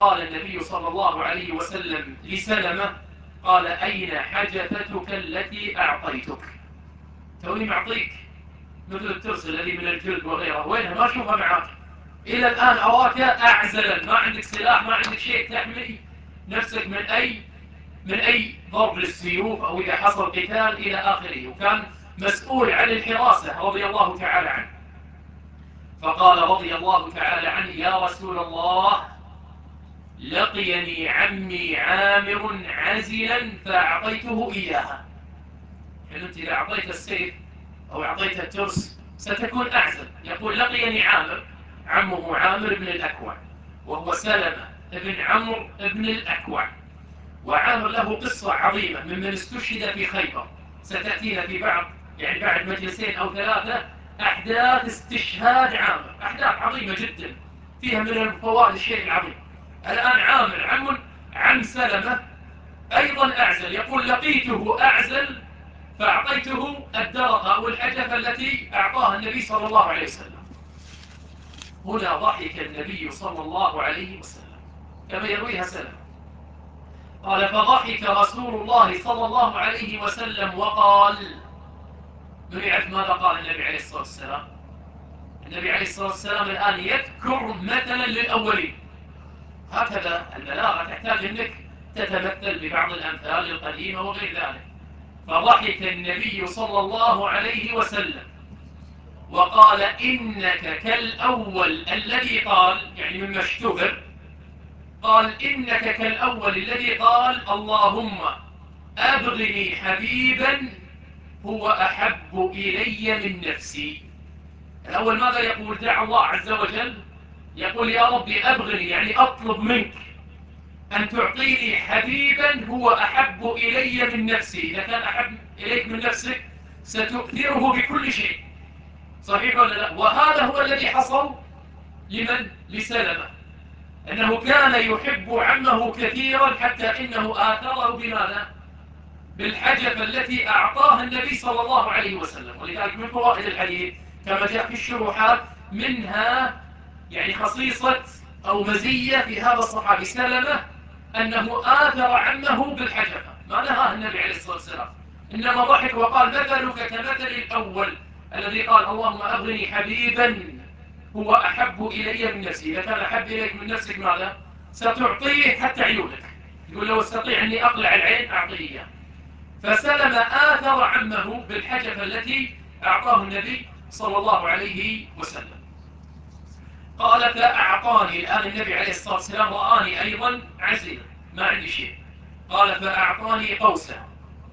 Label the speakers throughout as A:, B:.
A: قال النبي صلى الله عليه وسلم لسلمة: قال: أين حجفتك التي أعطيتك؟ توني معطيك مثل الترس الذي من الجلد وغيره، وينها؟ ما أشوفها معك إلى الآن. أراك أعزلا، ما عندك سلاح، ما عندك شيء تحمي نفسك من أي ضرب للسيوف أو إذا حصل قتال إلى آخره، وكان مسؤول عن الحراسة رضي الله تعالى عنه. فقال رضي الله تعالى عنه: يا رسول الله، لقيني عمي عامر عزلا فأعطيته إياها. يعني أنت إذا أعطيت السيف أو أعطيت الترس ستكون أعزل. يقول: لقيني عامر، عمه عامر بن الأكوع، وهو سلمة بن عمرو بن الأكوع. وعامر له قصة عظيمة ممن استشهد في خيبر، ستأتينا في بعد مجلسين أو ثلاثة أحداث استشهاد عامر، أحداث عظيمة جدا فيها من الفوائد الشيء العظيم. الآن عامر عم سلمة أيضا أعزل، يقول: لقيته أعزل فأعطيته الدرقة أو الحجفة التي أعطاها النبي صلى الله عليه وسلم. هنا ضحك النبي صلى الله عليه وسلم كما يرويها سلمة. قال: فضحك رسول الله صلى الله عليه وسلم وقال. من يعرف ماذا قال النبي عليه الصلاة والسلام؟ النبي عليه الصلاة والسلام الآن يذكر مثلا للأولين. هكذا البلاغة تحتاج أنك تتمثل ببعض الأمثال القديمة وغير ذلك. فضحك النبي صلى الله عليه وسلم وقال: إنك كالأول الذي قال، يعني مما اشتهر، قال: إنك كالأول الذي قال: اللهم أبغني حبيبا هو أحب إلي من نفسي. الأول ماذا يقول؟ دعا الله عز وجل، يقول: يا ربي أبغني، يعني أطلب منك أن تعطيني حبيبا هو أحب إلي من نفسي. إذا كان أحب إليك من نفسك ستؤثره بكل شيء، صحيح ولا لا؟ وهذا هو الذي حصل لمن؟ لسلمة، أنه كان يحب عمه كثيرا حتى إنه آثره بماذا؟ بالحجب التي أعطاها النبي صلى الله عليه وسلم. ولذلك من فوائد الحديث كما جاء في الشروحات منها يعني خصيصة أو مزية في هذا الصحابي سلمة، أنه آثر عمه بالحجبة، ما نهاه النبي عليه الصلاة والسلام، إنما ضحك وقال: مثلك كمثل الأول الذي قال: اللهم أبغني حبيبا هو أحب إلي من نفسي. إذا كان أحب إليك من نفسك ماذا؟ ستعطيه حتى عيونك. يقول: لو استطيع أني أقلع العين أعطيه إياه. فسلم آثر عمه بالحجبة التي أعطاه النبي صلى الله عليه وسلم. قال: فأعطاني. الآن النبي عليه الصلاة والسلام رآني أيضا عزلا، ما عندي شيء. قال: فأعطاني قوسه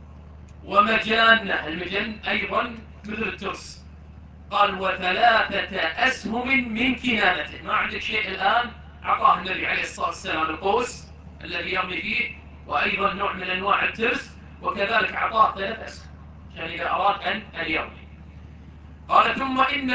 A: ومجانه، المجن أيضا مثل الترس. قال: وثلاثة أسهم من كنانته. ما عندك شيء الآن؟ أعطاه النبي عليه الصلاة والسلام القوس الذي يرمي فيه، وأيضا نوع من أنواع الترس، وكذلك أعطاه 3 أسهم عشان إذا أراد أن يرمي. قال: ثم إن